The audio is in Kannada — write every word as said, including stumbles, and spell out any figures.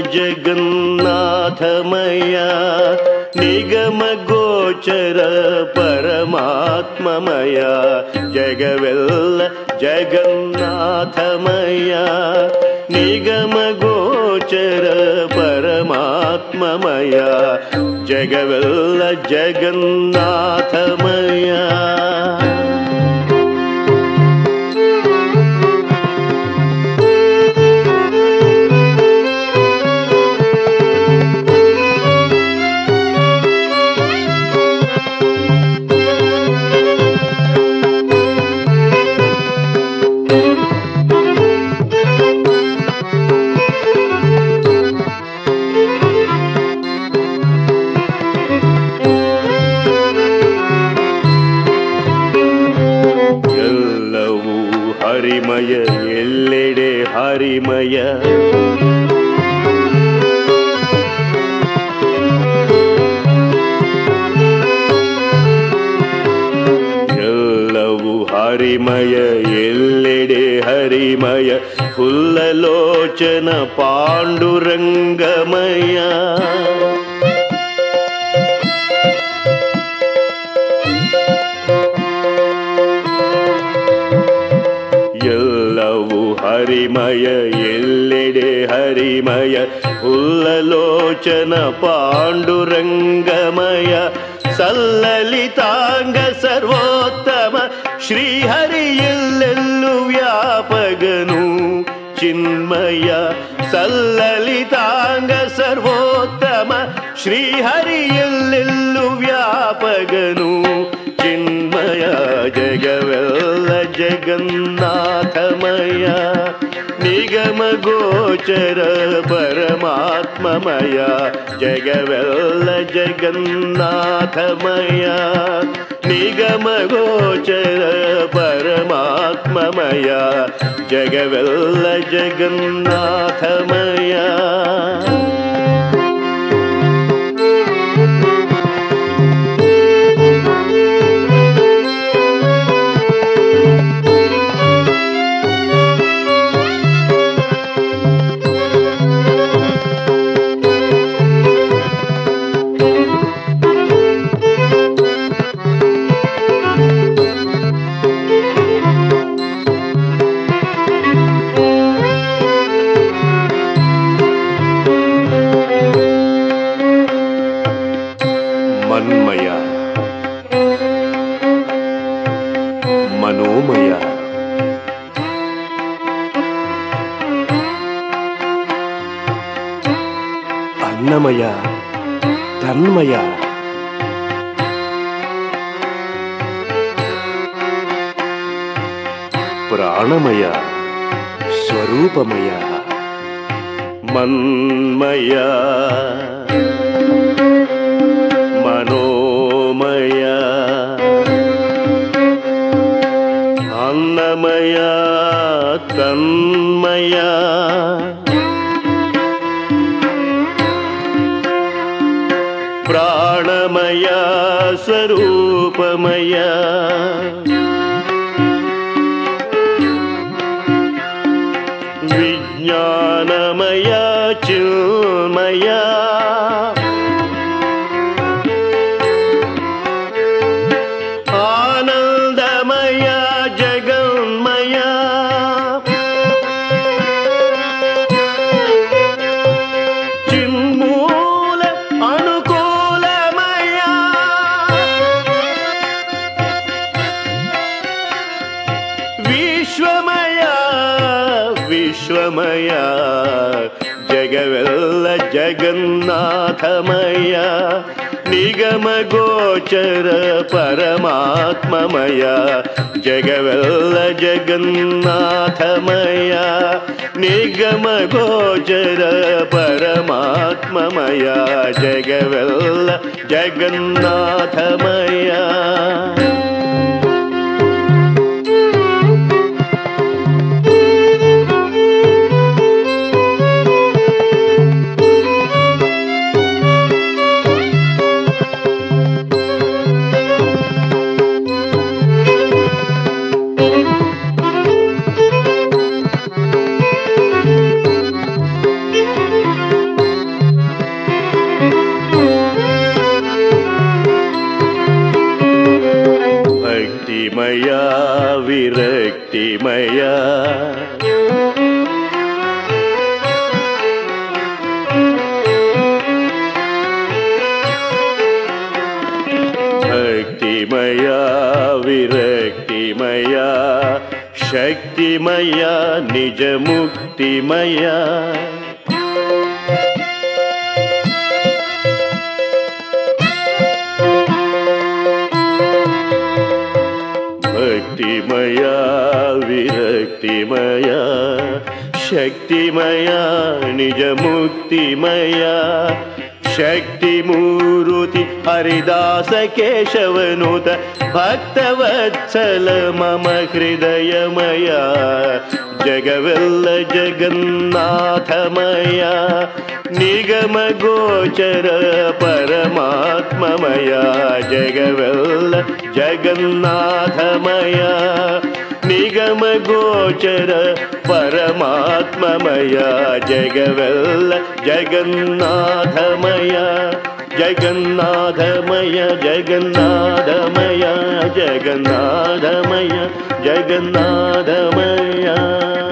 ಜಗನ್ನಾಥಮಯ ನಿಗಮ ಗೋಚರ ಪರಮಾತ್ಮಮಯ ಜಗವೆಲ್ಲ ಜಗನ್ನಾಥಮಯ ನಿಗಮ ಗೋಚರ ಪರಮಾತ್ಮಮಯ ಜಗವೆಲ್ಲ ಜಗನ್ನಾಥಮಯ. ಹರಿಮಯ ಎಲ್ಲೆಡೆ ಹರಿಮಯ ಎಲ್ಲವೂ ಹರಿಮಯ ಎಲ್ಲೆಡೆ ಹರಿಮಯ ಫುಲ್ಲಲೋಚನ ಪಾಂಡುರಂಗಮಯ ಎಲ್ಲವೂ ಹರಿಮಯ ಎಲ್ಲೆಡೆ ಹರಿಮಯ ಫುಲ್ಲಲೋಚನ ಪಾಂಡುರಂಗಮಯ ಸಲ್ಲಲಿತಾಂಗ ಸರ್ವೋತ್ತಮ ಶ್ರೀಹರಿ ಎಲ್ಲೆಲ್ಲೂ ವ್ಯಾಪಕನು ಚಿನ್ಮಯ ಸಲ್ಲಲಿತಾಂಗ ಸರ್ವೋತ್ತಮ ಶ್ರೀಹರಿ ಎಲ್ಲೆಲ್ಲೂ ವ್ಯಾಪಕನು ಚಿನ್ಮಯ ಜಗವೆಲ್ಲ ಜಗನ್ನಾಥಮಯ ನಿಗಮ ಗೋಚರ ಪರಮಾತ್ಮಮಯ ಜಗವೆಲ್ಲ ಜಗನ್ನಾಥಮಯ ನಿಗಮ ಗೋಚರ ಪರಮಾತ್ಮಮಯ ಜಗವೆಲ್ಲ ಜಗನ್ನಾಥಮಯ. ಮನ್ಮಯ ಮನೋಮಯ ಅನ್ನಮಯ ತನ್ಮಯ ಪ್ರಾಣಮಯ ಸ್ವರೂಪಮಯ ಮನ್ಮಯ ಮನೋಮಯ ಅನ್ನಮಯ ತನ್ಮಯ ಪ್ರಾಣಮಯ ಸ್ವರೂಪಮಯ ವಿಜ್ಞಾನಮಯ ಚಿನ್ಮಯ ಆನಂದಮಯ ಜಗನ್ಮಯ ಚಿನ್ಮೂಲ ಅನುಕೂಲಮಯ ವಿಶ್ವಮಯ ವಿಶ್ವಮಯ ಜಗವೆಲ್ಲ ಜಗನ್ನಾಥಮಯ ನಿಗಮ ಗೋಚರ ಪರಮಾತ್ಮಮಯ ಜಗವೆಲ್ಲ ಜಗನ್ನಾಥಮಯ ನಿಗಮ ಗೋಚರ ಪರಮಾತ್ಮಮಯ ಜಗವೆಲ್ಲ ಜಗನ್ನಾಥಮಯ. ನಿಜ ಮುಕ್ತಿಮಯ. ಭಕ್ತಿಮಯ ವಿರಕ್ತಿಮಯ ಶಕ್ತಿಮಯ ನಿಜ ಮುಕ್ತಿಮಯ. ಶಕ್ತಿ ಮೂರುತಿ ಹರಿದಾಸ ಕೇಶವನುತ ಭಕ್ತವತ್ಸಲ ಮಮ ಹೃದಯಮಯ. ಜಗವೆಲ್ಲ ಜಗನ್ನಾಥಮಯ ನಿಗಮ ಗೋಚರ ಪರಮಾತ್ಮಮಯ. ಜಗವೆಲ್ಲ ಜಗನ್ನಾಥಮಯ ನಿಗಮ ಗೋಚರ ಪರಮಾತ್ಮಮಯ. ಜಗವೆಲ್ಲ ಜಗನ್ನಾಥಮಯ ಜಗನ್ನಾಥಮಯ ಜಗನ್ನಾಥಮಯ ಜಗನ್ನಾಥಮಯ ಜಗನ್ನಾಥಮಯ.